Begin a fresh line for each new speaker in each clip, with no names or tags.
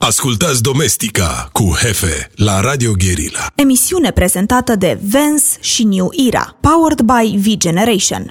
Ascultați Domestica cu Hefe la Radio Guerilla.
Emisiune prezentată de Vance și New Era, powered by V-Generation.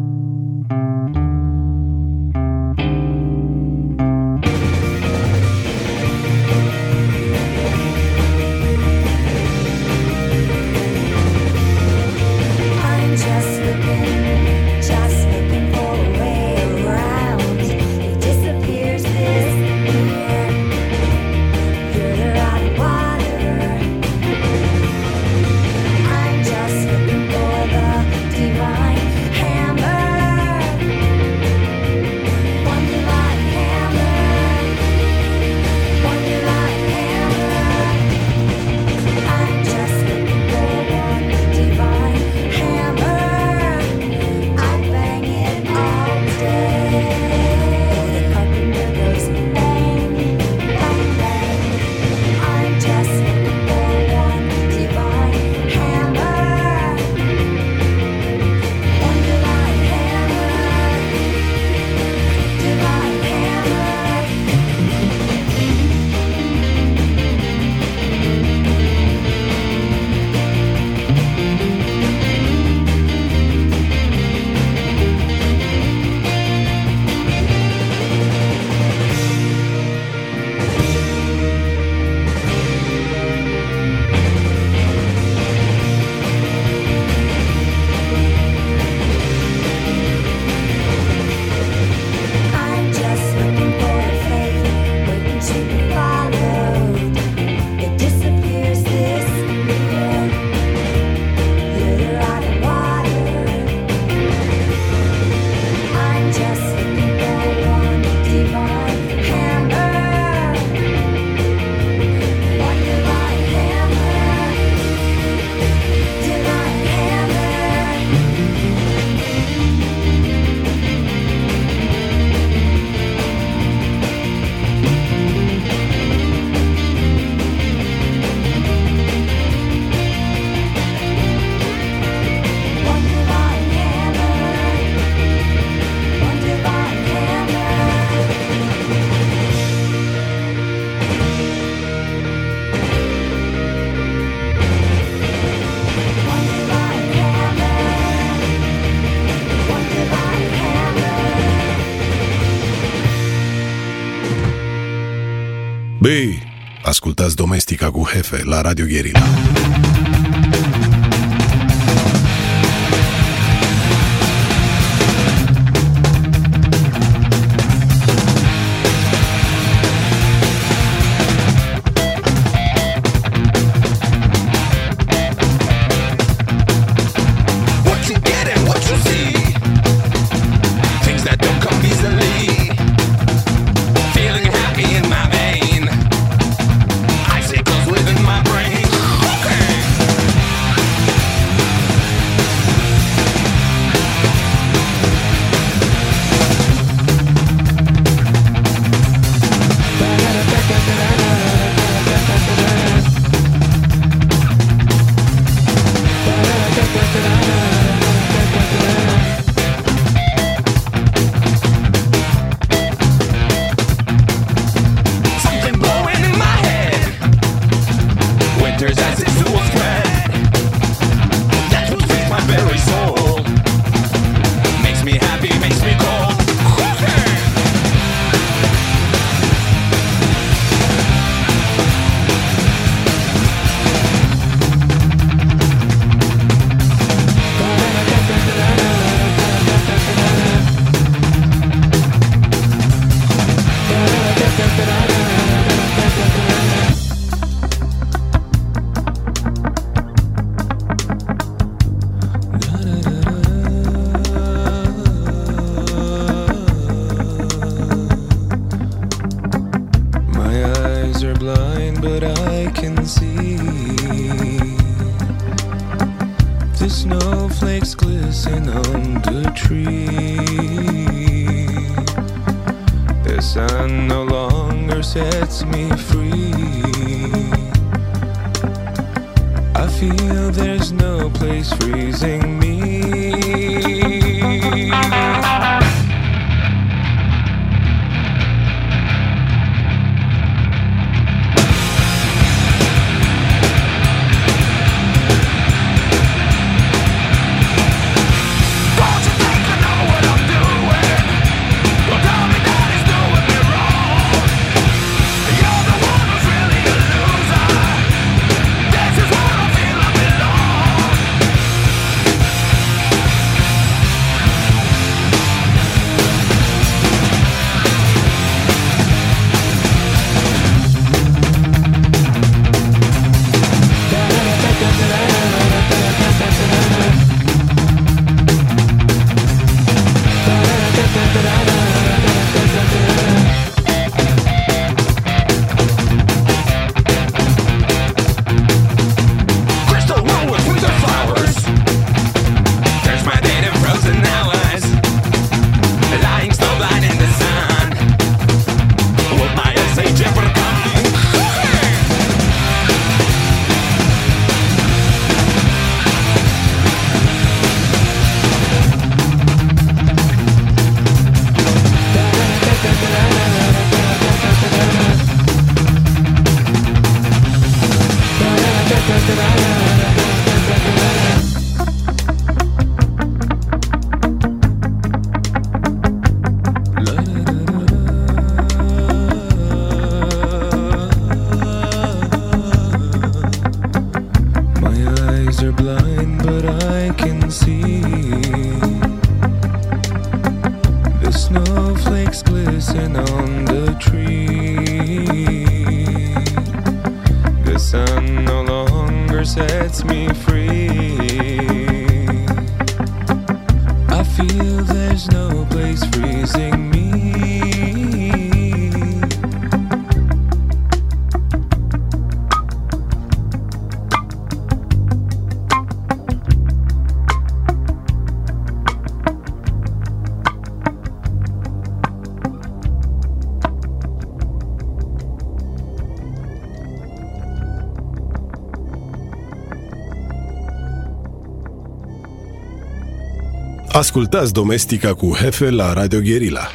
Băi, ascultați Domestica cu Hefe la Radio Guerilla.
sets me free. I feel there's no place freezing me.
Ascultați Domestica cu Hefe la Radio Guerilla.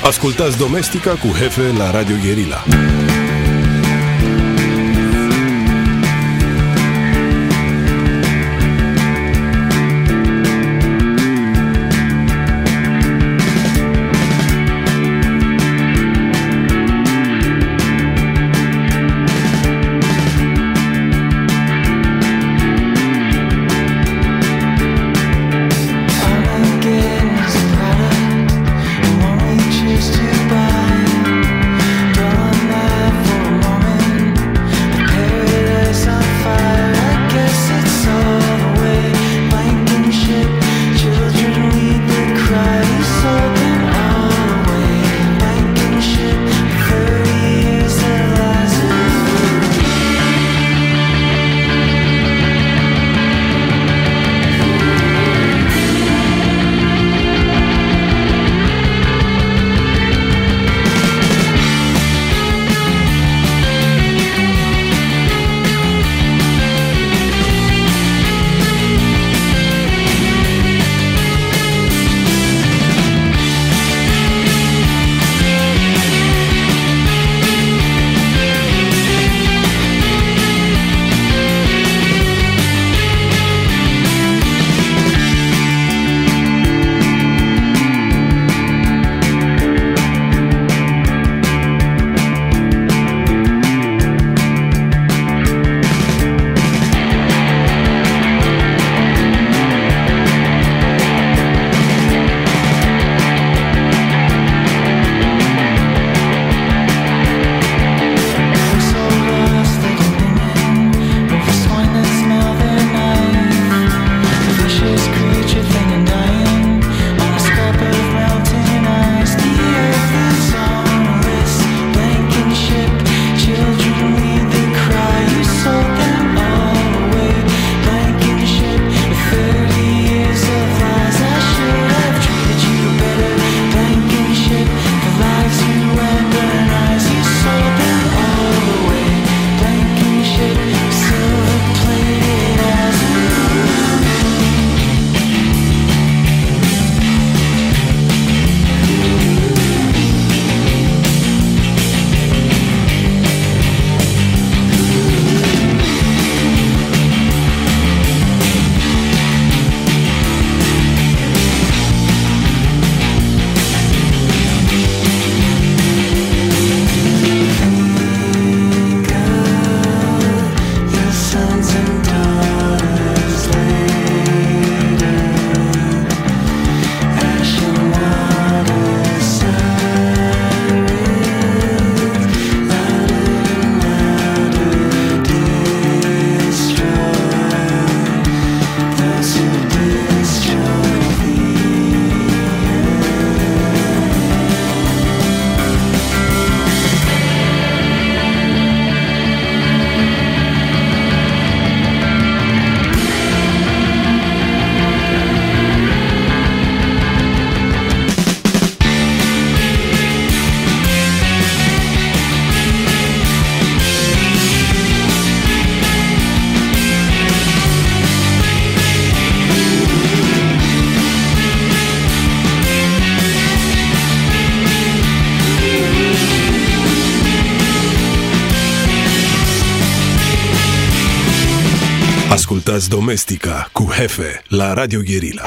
Ascultați Domestica cu Hefe la Radio Guerilla. Ascultați Domestica cu Hefe la Radio Guerilla.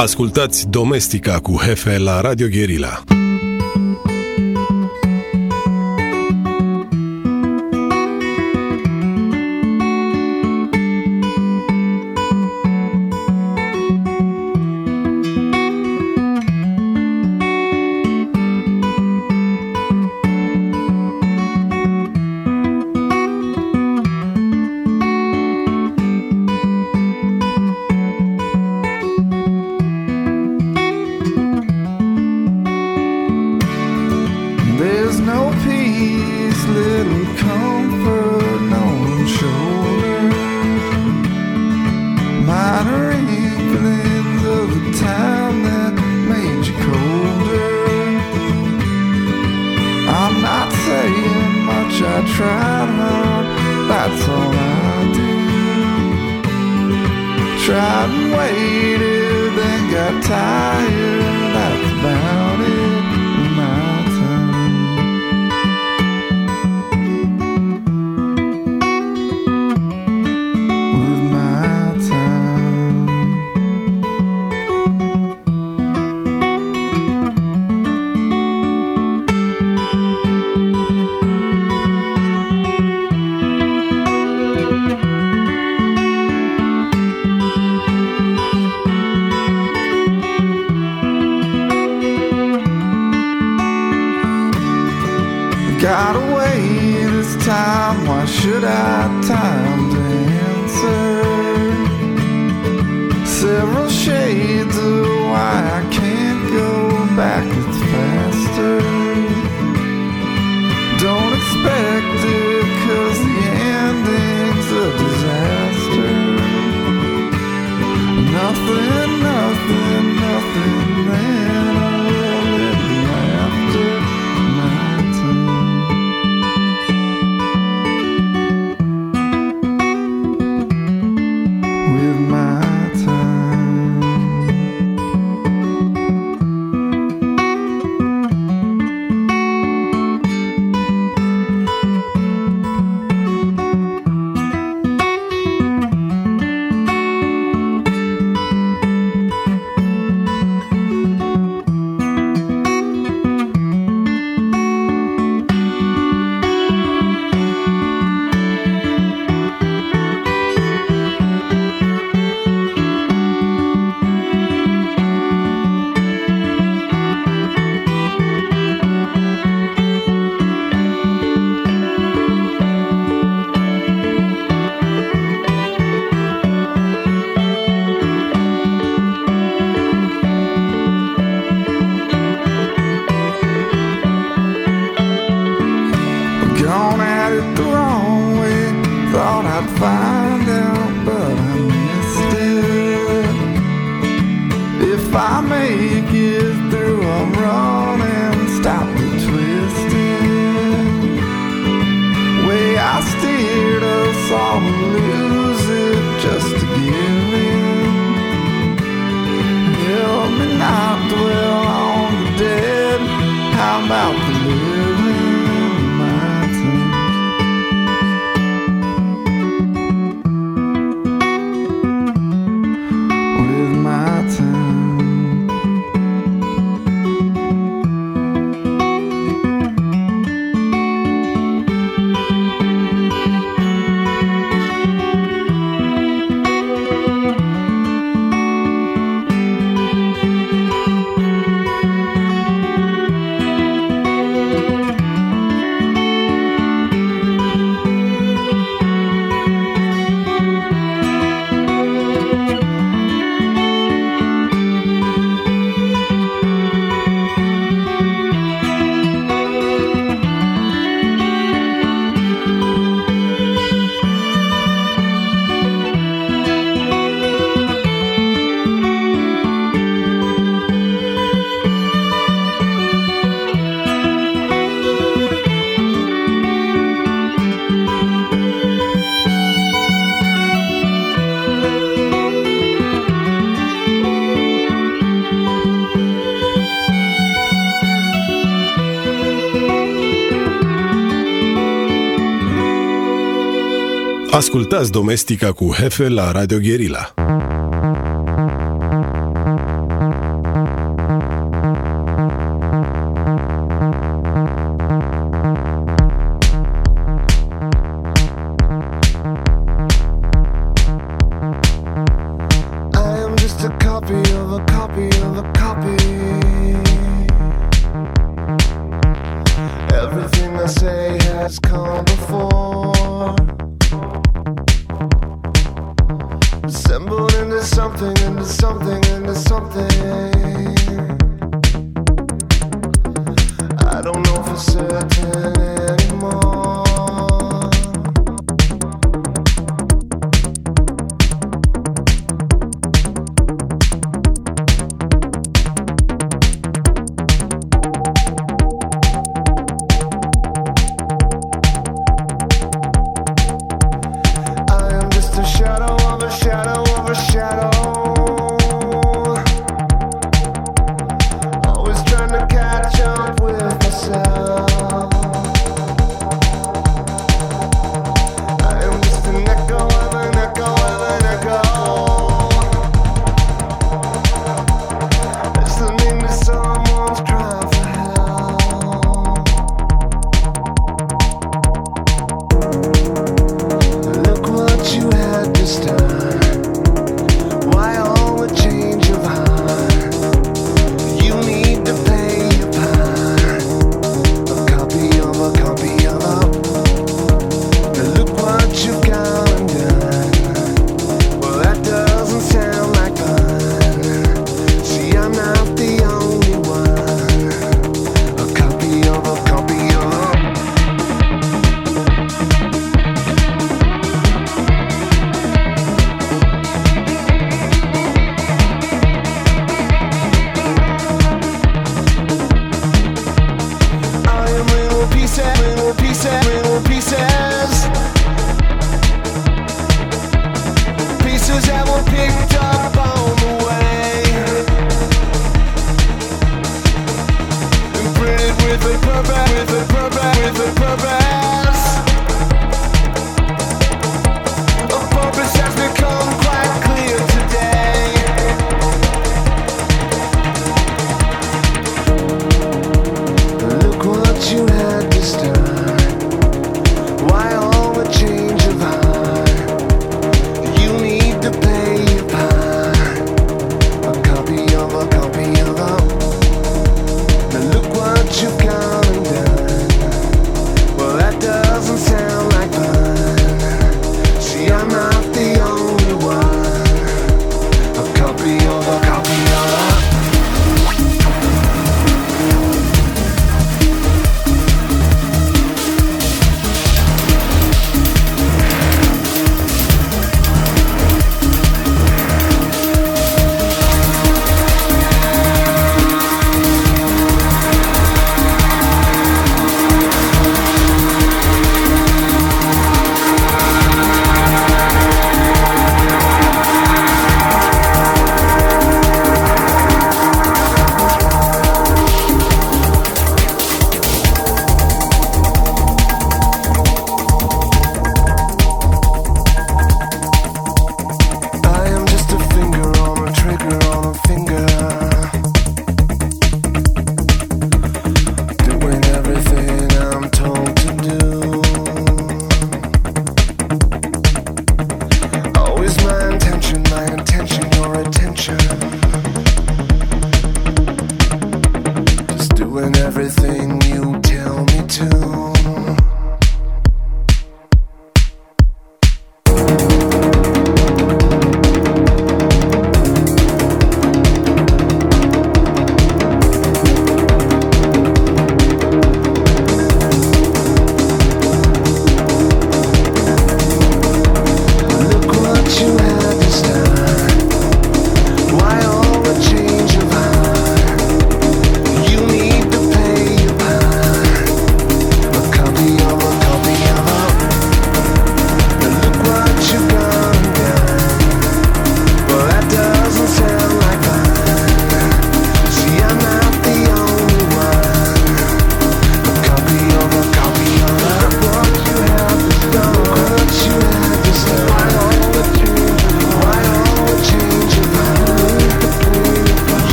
Ascultați Domestica cu Hefe la Radio Guerilla.
Got away this time, why should I time to answer? Several shades of why I can't go back, it's faster. Don't expect it, cause the ending's a disaster. Nothing, nothing, nothing, then I will live after my time. With my gone at it the wrong way. Thought I'd find out, but I missed it. If I make it through, I'm running, stop the twisting. Way I steered us all to lose it, just to give in. Help me not dwell on the dead, how about the living? Ascultați Domestica cu Hefe la Radio Guerilla. copy of a copy of a copy. Everything I say has come before, assembled into something, into something, into something. I don't know for certain anymore.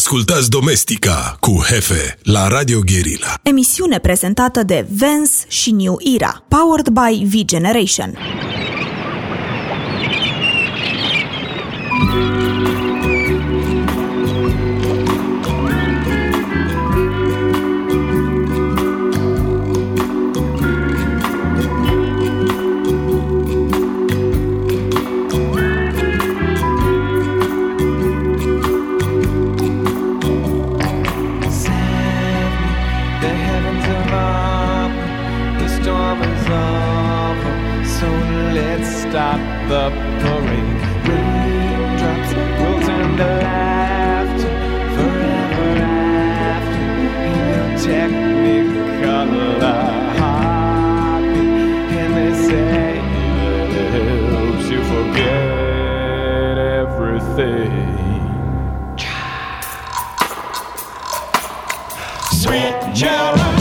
Ascultați Domestica cu Hefe la Radio Guerilla.
Emisiune prezentată de Vance și New Era, powered by V-Generation.
Stop the parade. Raindrops will turn to laughter forever after. In the Technicolor heartbeat, and they say it helps you forget everything. Sweet Geraldine.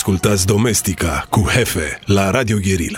Ascultați Domestica cu Hefe la Radio Guerilla.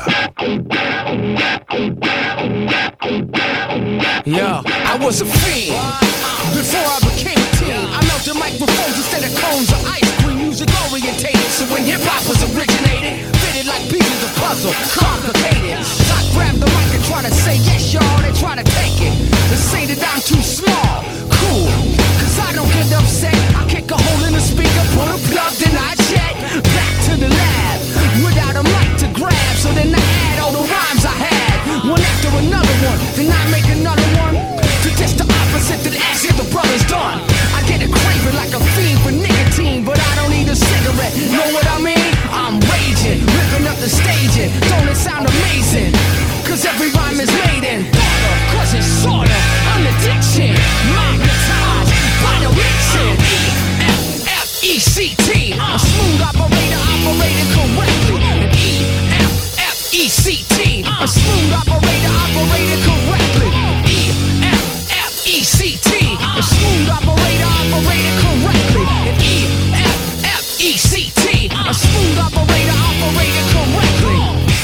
Yo, I was a fiend before I became a teen. I melted microphones instead of cones of ice cream. Music orientated, so when hip hop was originated, fitted like pieces of puzzle, complicated. So I grabbed the mic and try to say yes, y'all. They try to take it and say that I'm too small. Cool, cause I don't get upset. I kick a hole in the speaker, put a plug, then I jet back to the lab without a mic to grab. So then I add all the rhymes I had, one after another one. Then I make another one to test the opposite that ask if the brother's done. I get a craving like a fiend for nicotine, but I don't need a cigarette. Know what I mean? I'm raging, ripping up the staging. Don't it sound amazing? Cause every rhyme is made in thought of, cause it's sort of an addiction. Magnetized by the mixing. E-F-F-E-C-T. A smooth operator operated correctly. And E-F-F-E-C-T. A smooth operator operated correctly. E-F-F-E-C-T. A smooth operator operated correctly. And E-F-F-E-C-T. A smooth operator operated correctly.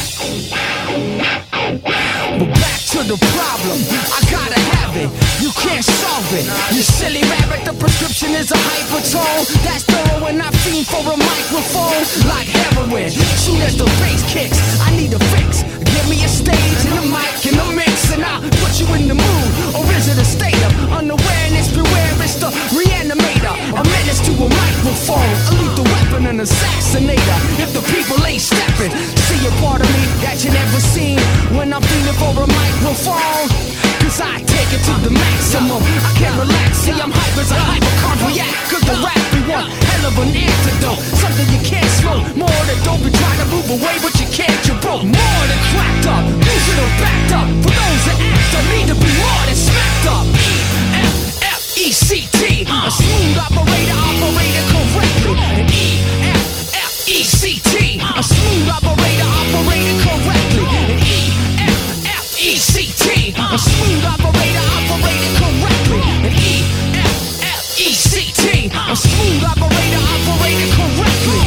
But back to the problem, I gotta have it. You can't solve it. You silly rabbit, the prescription is a hypertone. That's thorough when I fiend for a microphone like heroin. Soon as the bass kicks, I need a fix. Give me a stage and a mic and a mix, and I'll put you in the mood. Or is it a state of unawareness? Beware, it's the reanimator. A menace to a microphone, a lethal weapon, an assassinator. If the people ain't stepping, see a part of me that you never seen when I'm feeling for a microphone. Cause I take it to the maximum. I can't relax, see I'm hype as a hypochondriac. Cause the rap we want, hell of an antidote. Something you can't slow, more than dope. You try to move away but you can't, you're broke. More than cracked up, losing or backed up. For those that act up, need to be more than smacked up. E-F-F-E-C-T. A smooth operator operated correctly. And E-F-F-E-C-T. A smooth operator operated correctly. And E-F-F-E-C-T. A smooth operator operated correctly. And E-F-F-E-C-T. A smooth operator operated correctly.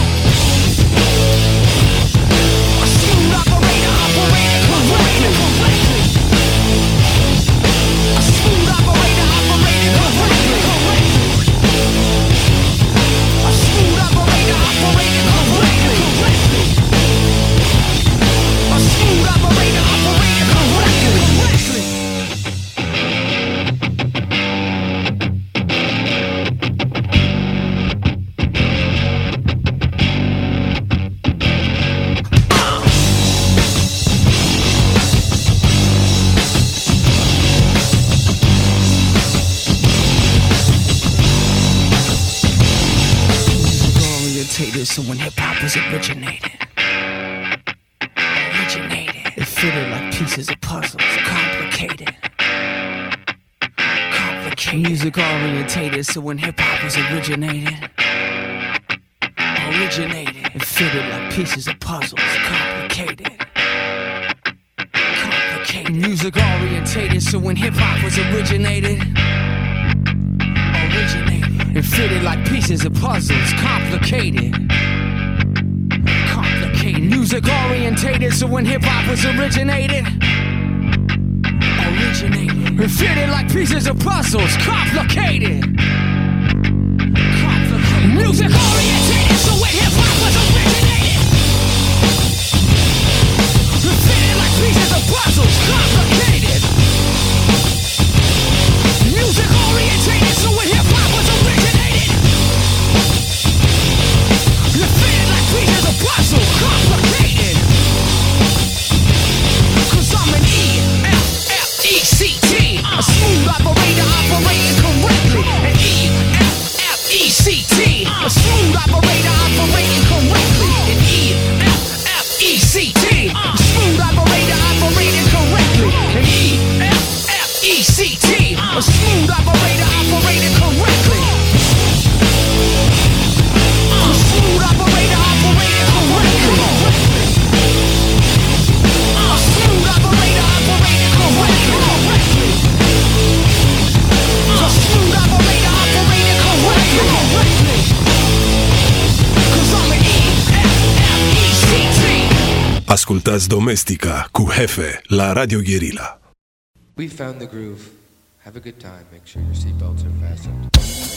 A smooth operator operated correctly. A smooth operator operated correctly. A smooth operator operated correctly. A smooth operator operated correctly. So when hip-hop was originated, it fitted like pieces of puzzles, complicated. Music orientated, so when hip-hop was originated, it fitted like pieces of puzzles, complicated. Music orientated, so when hip-hop was originated, it fitted like pieces of puzzles, complicated. Music orientated, so when hip-hop was originated, it fitted like pieces of puzzles, complicated. Music orientated, so when hip-hop was originated, it fitted like pieces of puzzles, complicated. Music orientated, so when hip-hop was originated, it fitted like pieces of puzzle, complicated. Cause I'm an E-F-F-E-C-T. A smooth operator operating correctly. An E-F-F-E-C-T. A smooth operator operating correctly. An E-F-F-E-C-T. A smooth operator operating correctly.
Ascultați Domestica cu Hefe la Radio Guerilla.
We found the groove. Have a good time. Make sure your seatbelts are fastened.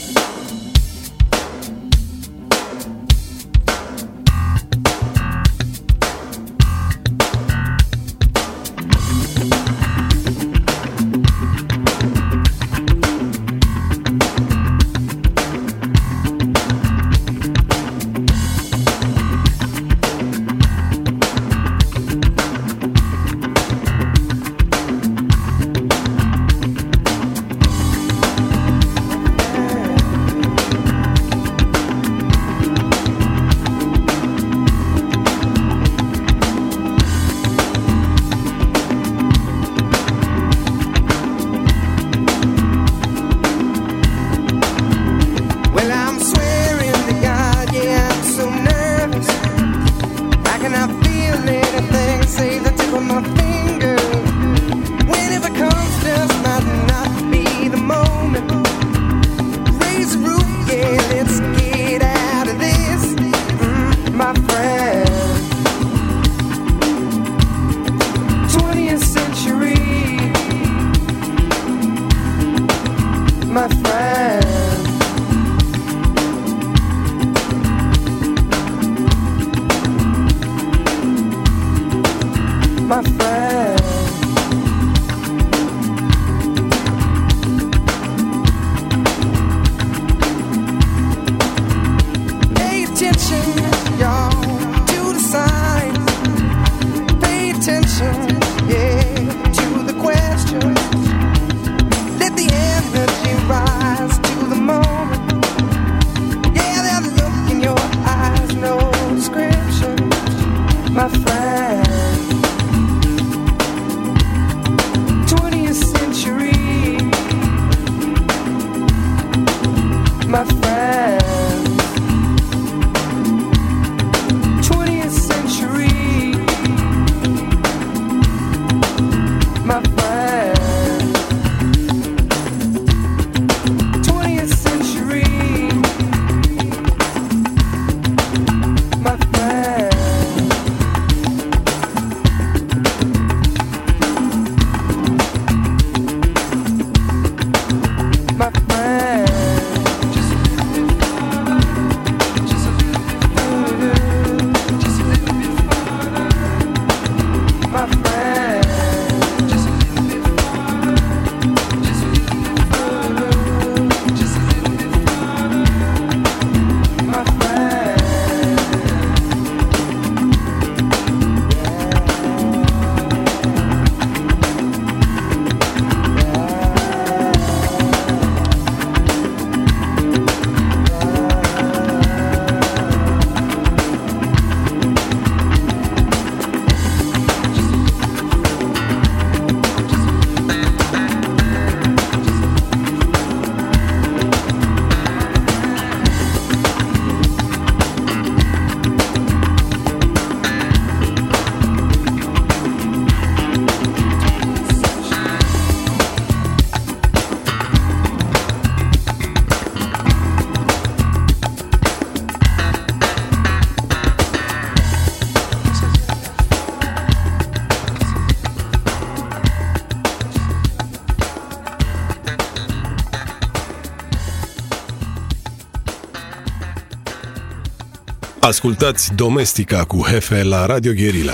Ascultați Domestica cu Hefe la Radio Guerilla.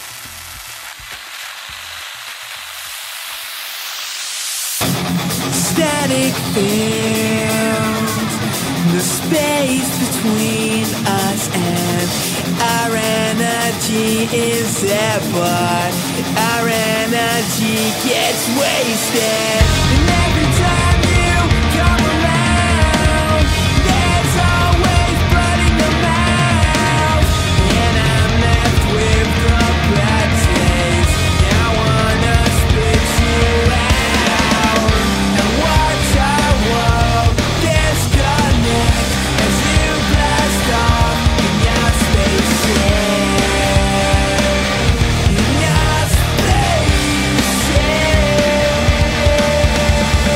Static films the space between us, and our energy is there, but our energy gets wasted. And every time you come around, there's always blood in your mouth, and I'm left with the bad taste. I wanna spit you out and watch our world disconnect as you blast off in your spaceship. In your spaceship.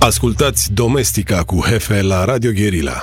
Ascultați Domestica cu Hefe la Radio Guerilla.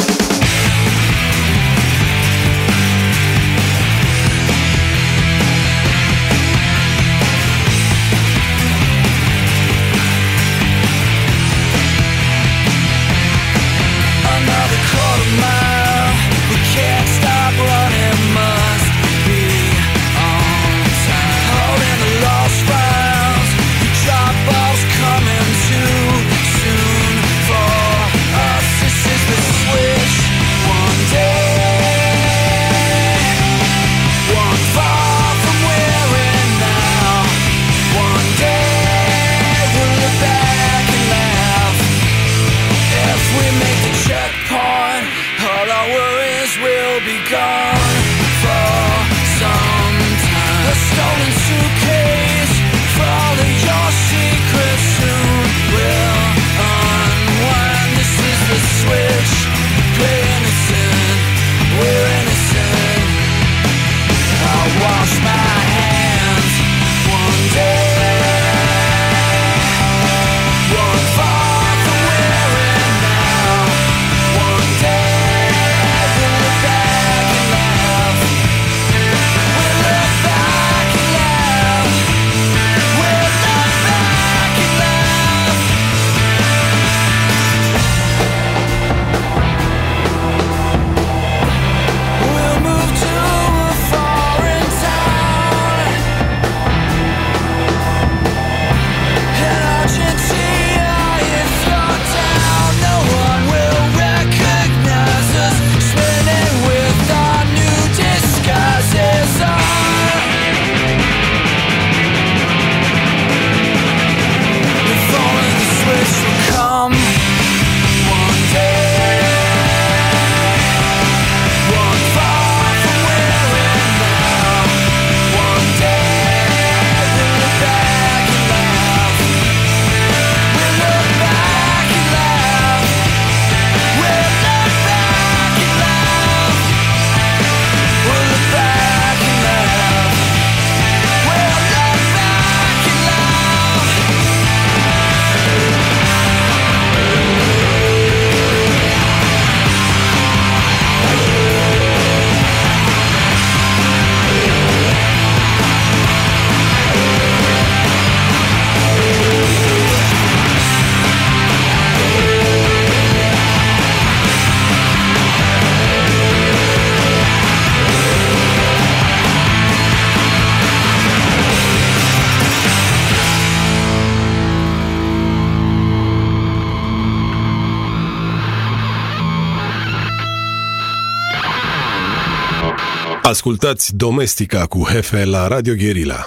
Ascultați Domestica cu Hefe la Radio Guerilla.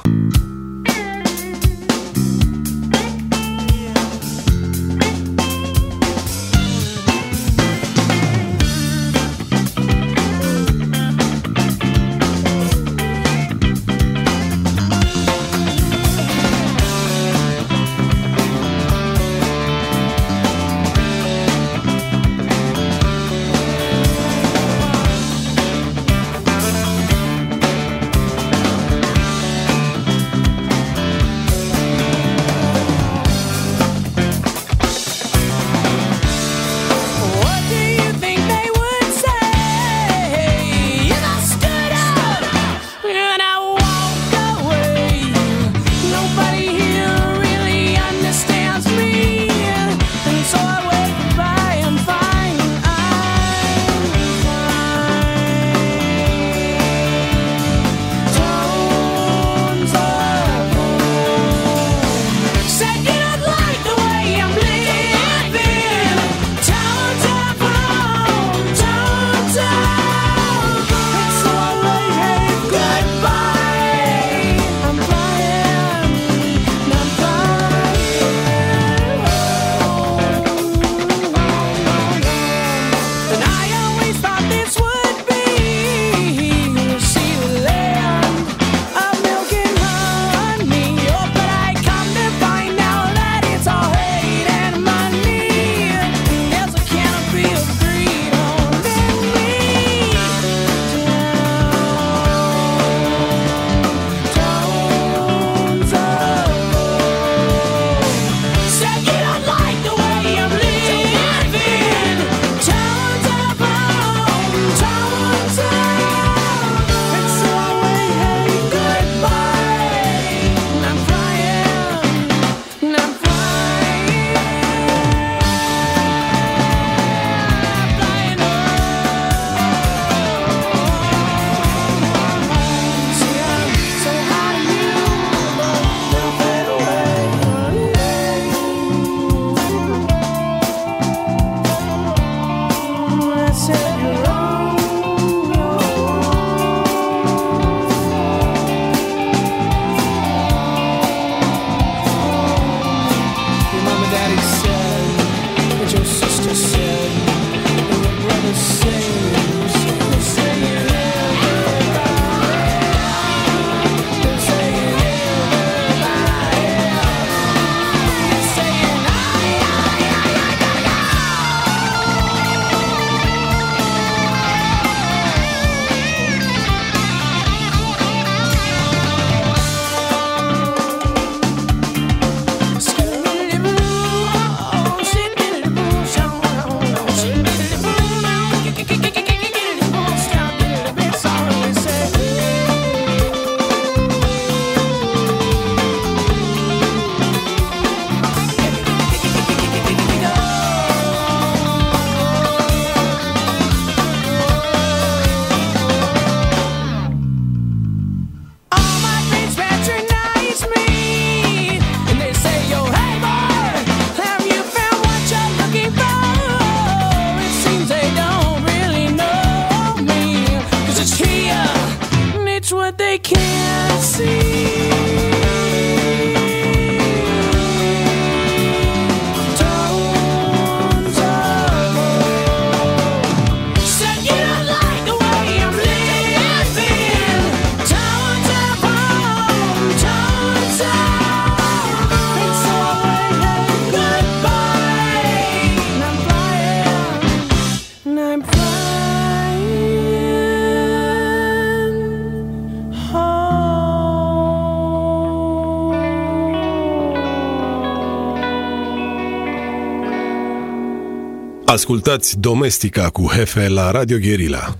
Ascultați Domestica cu Hefe la Radio Guerilla.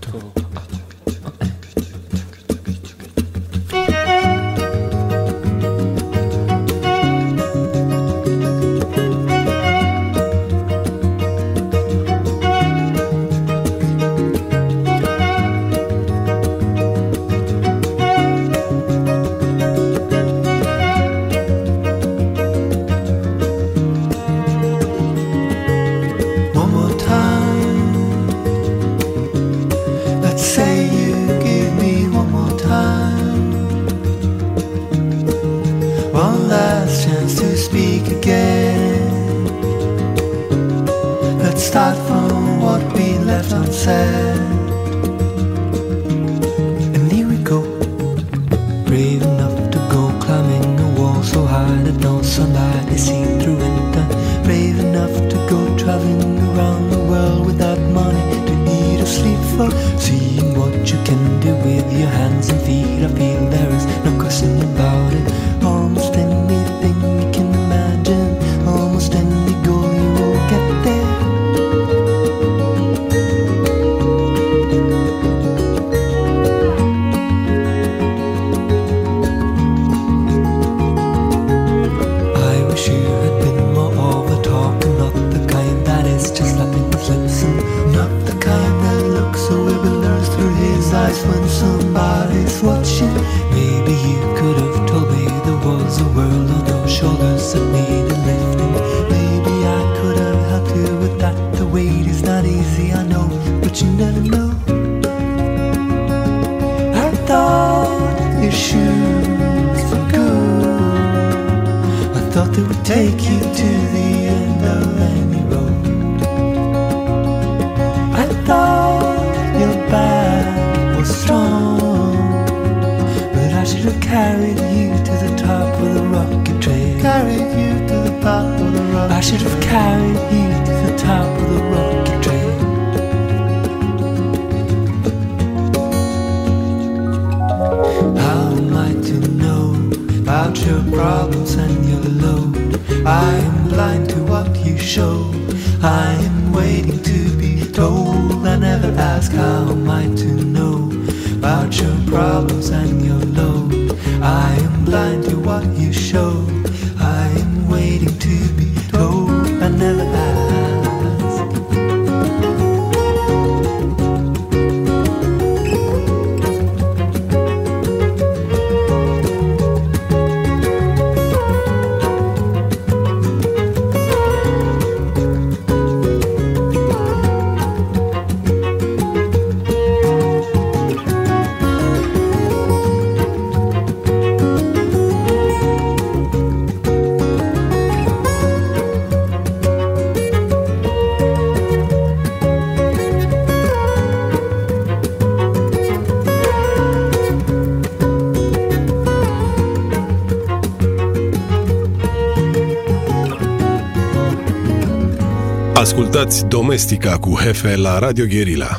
Ascultați Domestica cu Hefe la Radio Guerilla.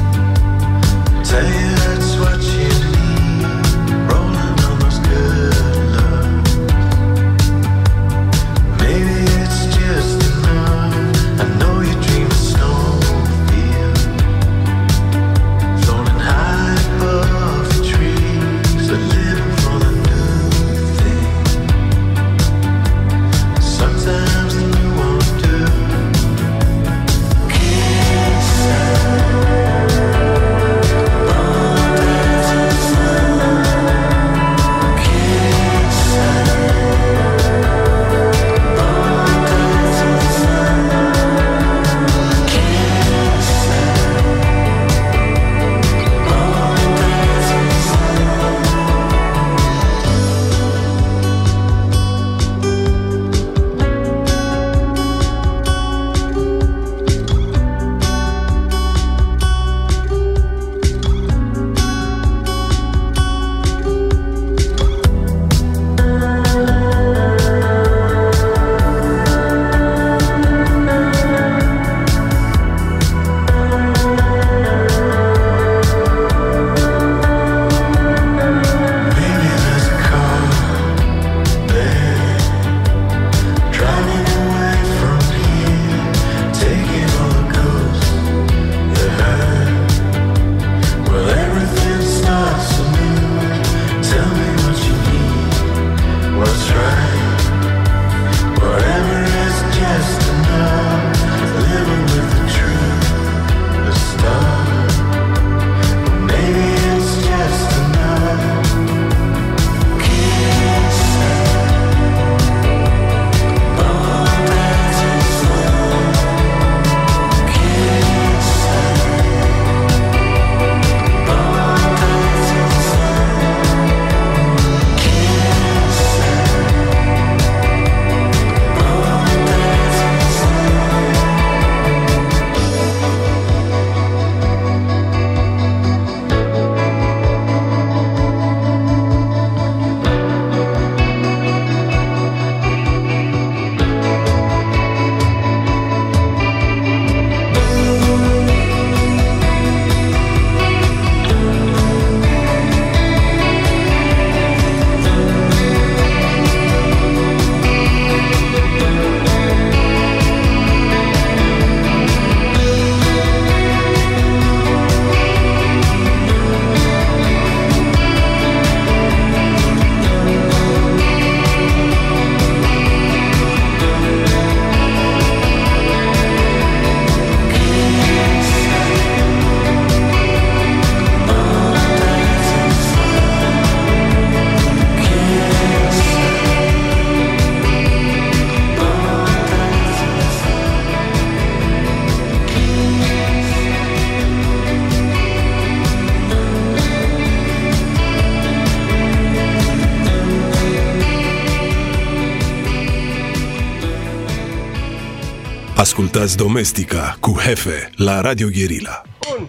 Say it's what you need, rolling almost good.
Ascultați Domestica cu Hefe la Radio Guerilla.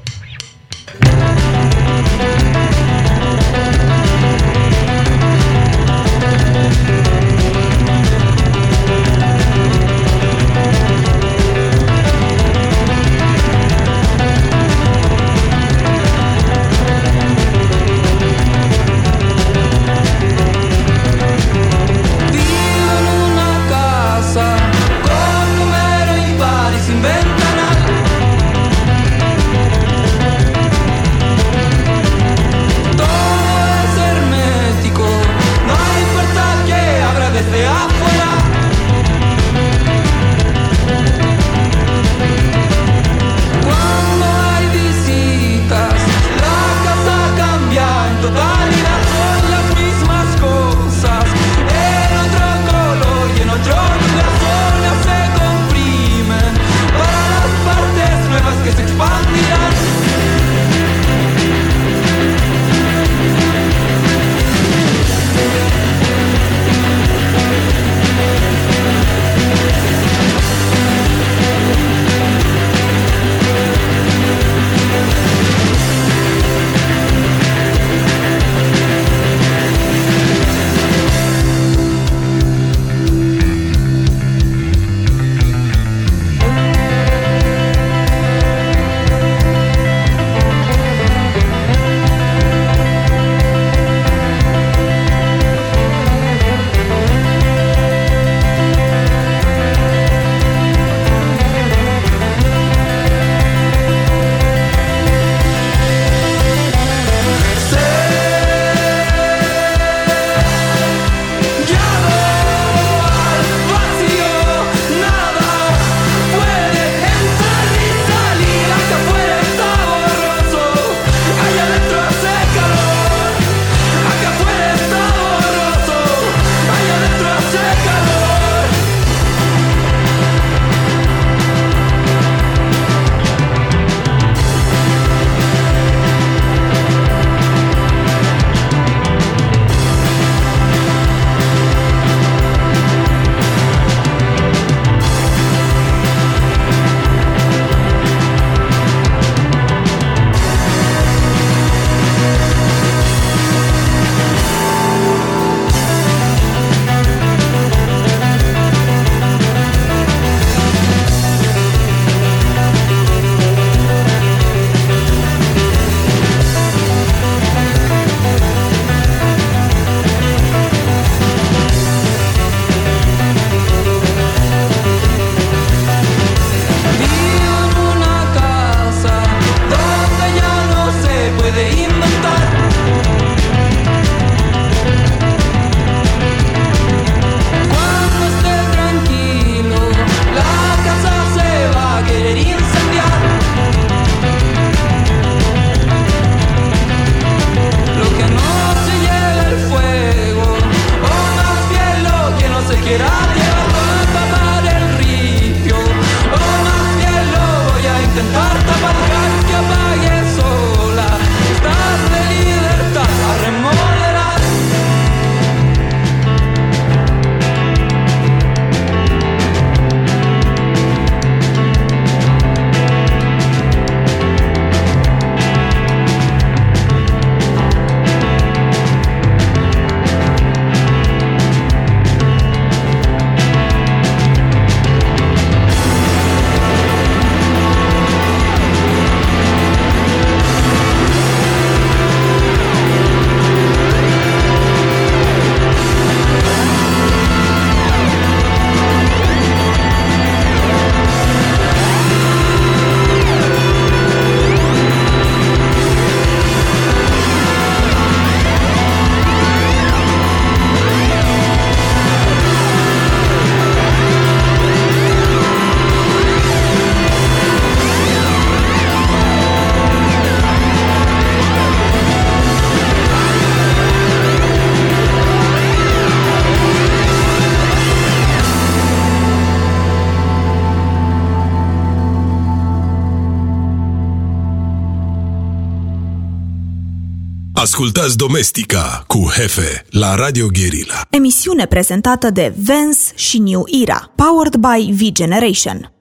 Ascultați Domestica cu Hefe la Radio Guerilla.
Emisiune prezentată de Vance și New Era, powered by V-Generation.